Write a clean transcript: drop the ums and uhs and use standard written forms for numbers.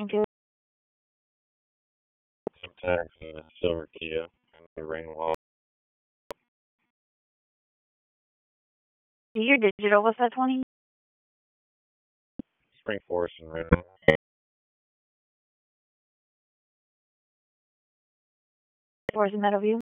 to some tax and a silver Kia and the rain wall. your digital was that 20? Spring Forest and Rain. Forest Meadowview.